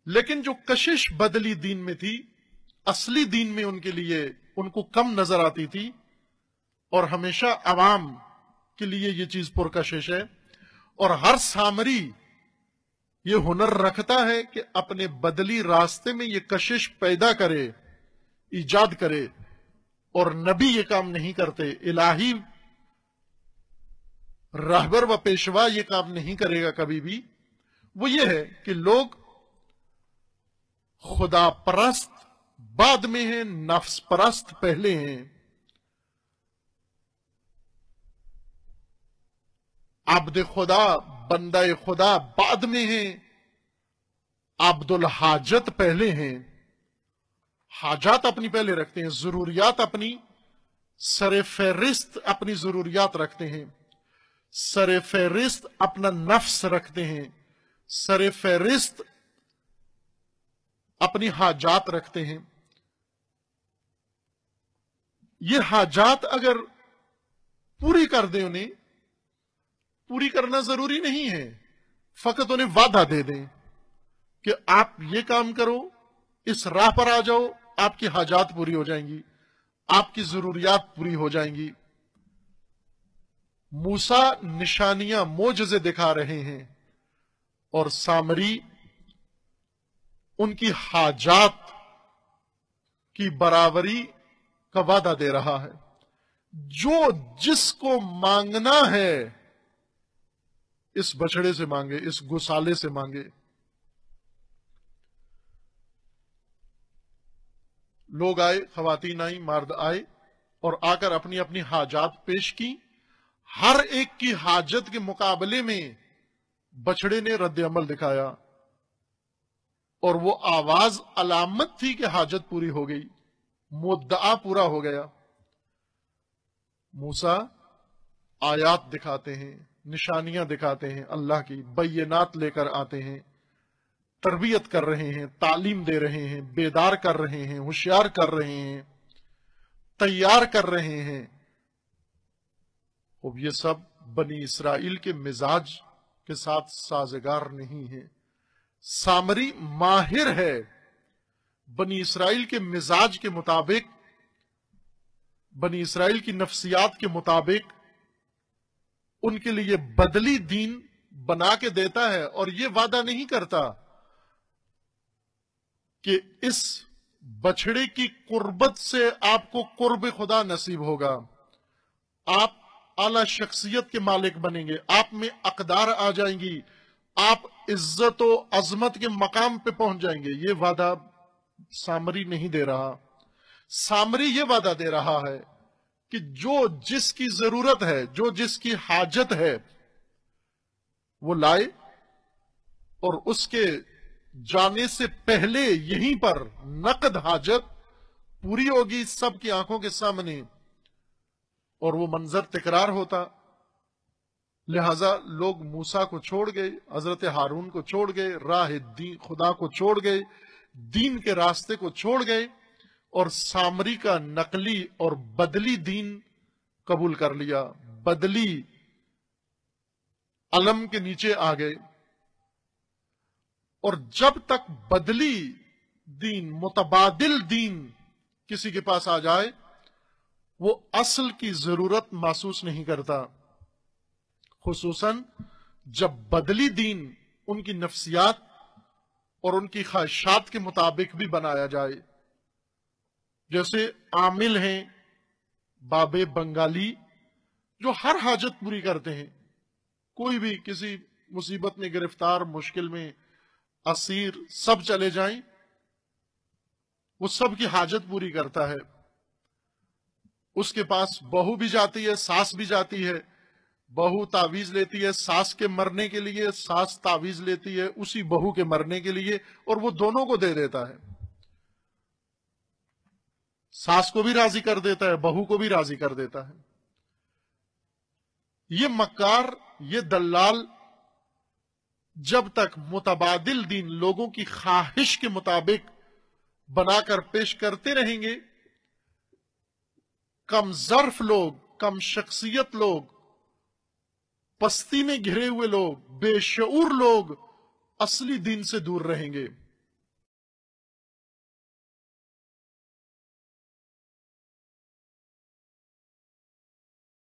लेकिन जो कशिश बदली दीन में थी, असली दीन में उनके लिए उनको कम नजर आती थी, और हमेशा अवाम के लिए ये चीज पुरकशिश है। और हर सामरी ये हुनर रखता है कि अपने बदली रास्ते में ये कशिश पैदा करे, ईजाद करे, और नबी ये काम नहीं करते। इलाही रहबर व पेशवा ये काम नहीं करेगा कभी भी। वो ये है कि लोग खुदा परस्त बाद में हैं, नफ्स परस्त पहले हैं। आब्द खुदा, बंदा खुदा बाद में हैं, आब्दुल हाजत पहले हैं। हाजात अपनी पहले रखते हैं, जरूरियात अपनी सरे फहरिस्त अपनी जरूरियात रखते हैं, सरे फहरिस्त अपना नफ्स रखते हैं, सरे फहरिस्त अपनी हाजात रखते हैं। ये हाजात अगर पूरी कर दें, उन्हें पूरी करना जरूरी नहीं है, फकत उन्हें वादा दे दें कि आप ये काम करो, इस राह पर आ जाओ, आपकी हाजात पूरी हो जाएंगी, आपकी जरूरियात पूरी हो जाएंगी। मूसा निशानियां मोजज़े दिखा रहे हैं और सामरी उनकी हाजात की बराबरी का वादा दे रहा है। जो जिसको मांगना है इस बछड़े से मांगे, इस गुसाले से मांगे। लोग आए, खवातीन आई, मर्द आए और आकर अपनी अपनी हाजात पेश की। हर एक की हाजत के मुकाबले में बछड़े ने रद्द अमल दिखाया और वो आवाज अलामत थी कि हाजत पूरी हो गई, मुद्दा पूरा हो गया। मूसा आयात दिखाते हैं, निशानियां दिखाते हैं, अल्लाह की बैयनात लेकर आते हैं, तरबियत कर रहे हैं, तालीम दे रहे हैं, बेदार कर रहे हैं, होशियार कर रहे हैं, तैयार कर रहे हैं। अब ये सब बनी इसराइल के मिजाज के साथ साजगार नहीं है। सामरी माहिर है बनी इसराइल के मिजाज के मुताबिक, बनी इसराइल की नफ्सियात के मुताबिक उनके लिए बदली दीन बना के देता है और यह वादा नहीं करता कि इस बछड़े की कुर्बत से आपको कुर्ब खुदा नसीब होगा, आप आला शख्सियत के मालिक बनेंगे, आप में अकदार आ जाएंगी, आप इज्जत और अजमत के मकाम पे पहुंच जाएंगे। ये वादा सामरी नहीं दे रहा। सामरी ये वादा दे रहा है कि जो जिसकी जरूरत है, जो जिसकी हाजत है, वो लाए और उसके जाने से पहले यहीं पर नकद हाजत पूरी होगी सबकी आंखों के सामने और वो मंजर तकरार होता। लिहाजा लोग मूसा को छोड़ गए, हजरत हारून को छोड़ गए, राह दीन खुदा को छोड़ गए, दीन के रास्ते को छोड़ गए और सामरी का नकली और बदली दीन कबूल कर लिया, बदली अलम के नीचे आ गए। और जब तक बदली दीन, मुतबादिल दीन किसी के पास आ जाए, वो असल की जरूरत महसूस नहीं करता, खुसूसन जब बदली दीन उनकी नफ्सियात और उनकी ख्वाहिशात के मुताबिक भी बनाया जाए। जैसे आमिल हैं बाबे बंगाली जो हर हाजत पूरी करते हैं, कोई भी किसी मुसीबत में गिरफ्तार, मुश्किल में, असीर, सब चले जाएं, वो सब की हाजत पूरी करता है। उसके पास बहू भी जाती है, सास भी जाती है, बहू तावीज लेती है सास के मरने के लिए, सास तावीज लेती है उसी बहू के मरने के लिए, और वो दोनों को दे देता है। सास को भी राजी कर देता है, बहू को भी राजी कर देता है। ये मक्कार, ये दल्लाल जब तक मुतबादिल दीन लोगों की ख्वाहिश के मुताबिक बनाकर पेश करते रहेंगे, कम ज़र्फ लोग, कम शख्सियत लोग, पस्ती में घिरे हुए लोग, बेशऊर लोग असली दीन से दूर रहेंगे।